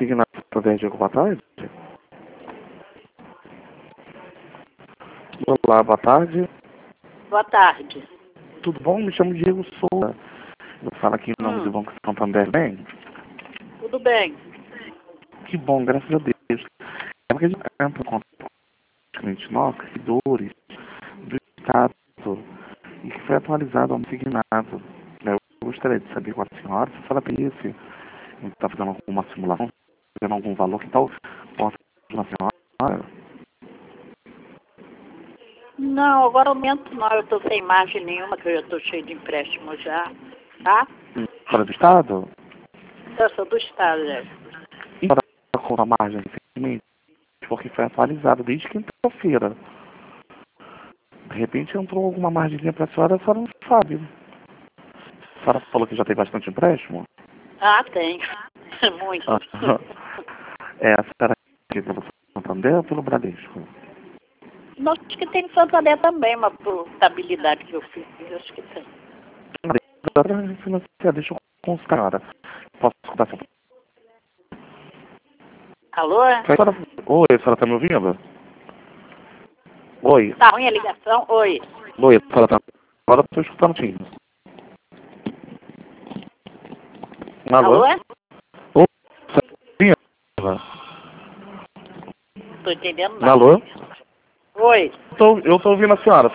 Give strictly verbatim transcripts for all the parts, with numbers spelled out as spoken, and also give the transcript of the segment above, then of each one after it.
Signado através de boa tarde? Olá, boa tarde. Boa tarde. Tudo bom? Me chamo Diego Souza. Eu falo aqui em nome Hum. do Banco Santander, bem? Tudo bem. Que bom, graças a Deus. É porque a gente entra com os clientes nossos, seguidores do Estado, e que foi atualizado ao signado. Eu gostaria de saber com a senhora se a senhora tem esse, está fazendo alguma simulação, fazendo algum valor que tal possa ajudar a senhora. Não, agora aumento não. Eu estou sem margem nenhuma, que eu já estou cheio de empréstimo já. Tá? Fora do Estado? Eu sou do Estado, né? E para com a margem recentemente, porque foi atualizado desde quinta-feira. De repente entrou alguma margemzinha para a senhora, a senhora não sabe. A senhora falou que já tem bastante empréstimo? Ah, tem. Muito. Ah, é, a senhora aqui pelo Santander ou pelo Bradesco? Não, acho que tem em Santander também, uma portabilidade que eu fiz. Eu acho que tem. Deixa eu consultar, senhora. Posso escutar a senhora? Alô? A senhora... Oi, a senhora está me ouvindo? Oi. Tá ruim a ligação? Oi. Oi, a senhora está... Agora estou escutando sim. Alô? Alô? Oi, a senhora está me ouvindo? Não tô entendendo nada. Alô? Oi. Tô, eu estou ouvindo a senhora.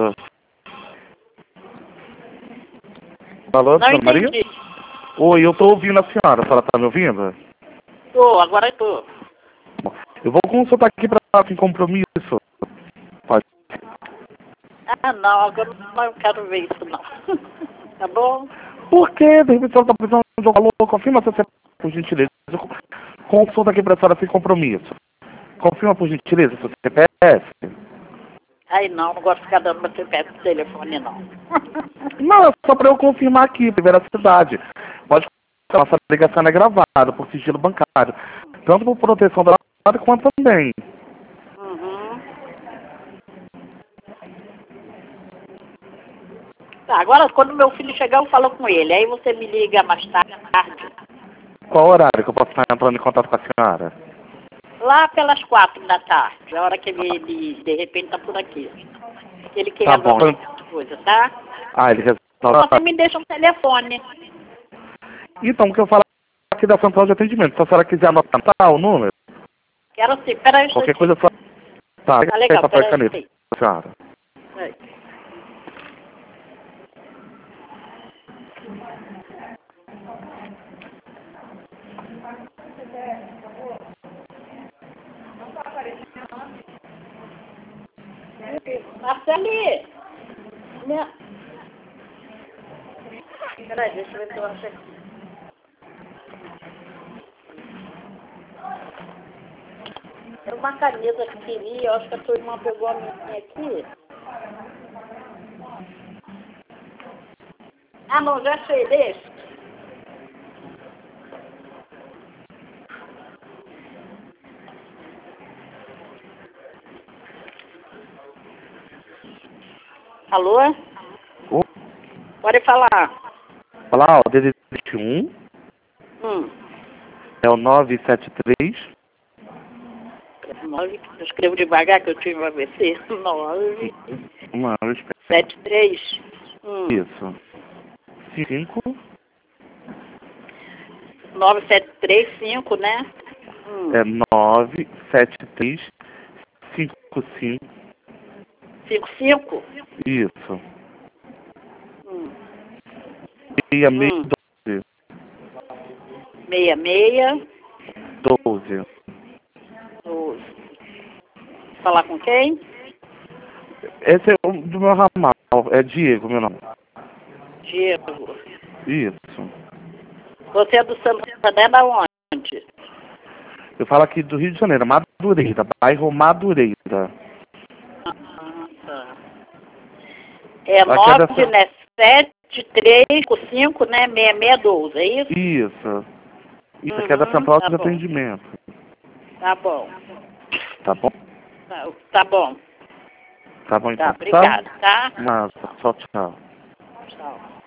Alô, Não senhora Maria? entendi. Oi, eu estou ouvindo a senhora. A senhora está me ouvindo? Tô, agora tô. Eu vou consultar aqui para sem compromisso. Pode. Ah, não, agora não quero ver isso, não. Tá bom? Por quê? De repente a senhora está precisando de um valor. Confirma se você por gentileza. Eu consulta aqui para a senhora sem compromisso. Confirma por gentileza seu C P F. Aí não, não gosto de ficar dando meu C P F pro telefone, não. Não, é só para eu confirmar aqui, primeira cidade. Pode a nossa ligação é gravada por sigilo bancário. Tanto por proteção da data quanto também. Uhum. Tá, agora quando meu filho chegar eu falo com ele. Aí você me liga mais tarde. Qual horário que eu posso estar entrando em contato com a senhora? Lá pelas quatro da tarde, a hora que ele, ele de repente tá por aqui. Ele quer Tá bom. resolver as coisas, tá? Ah, ele resolve. Você me deixa um telefone. Então, o que eu falo aqui da central de atendimento, se a senhora quiser anotar o número, Quero sim, peraí um qualquer instantinho. coisa só... Tá, Tá legal, papel e peraí. caneta, senhora. Peraí. Marceli! Minha... Peraí, deixa eu ver se eu acho aqui. Era uma caneta que queria, eu acho que a sua irmã pegou a minha aqui. Ah, não, já achei, deixa. Alô? Ô, Pode falar. olha lá, ó, D D D um Hum. é o nove sete três, Nove, eu escrevo devagar que eu tive um A V C. Nove, uma, eu espero. sete, três. Hum. Isso. cinco, Nove, sete, três, cinco, né? Hum. é nove sete três, cinco cinco, Cinco, cinco? isso. Hum. Meia, meia, Hum. doze. Meia, meia. Doze. Doze. Falar com quem? Esse é o do meu ramal, é Diego, meu nome. Diego. Isso. Você é do Santander da onde? Eu falo aqui do Rio de Janeiro, Madureira, bairro Madureira. Ah, tá. É Aqui é nove, dessa... né? Sete, três, cinco, né? Meia, meia, doze, é isso? Isso. Isso aqui é da Uhum, central tá de bom. atendimento. Tá bom. Tá bom? Tá, tá bom. Tá bom então. Tá, obrigada, tá? Mas, tchau, tchau. Tchau.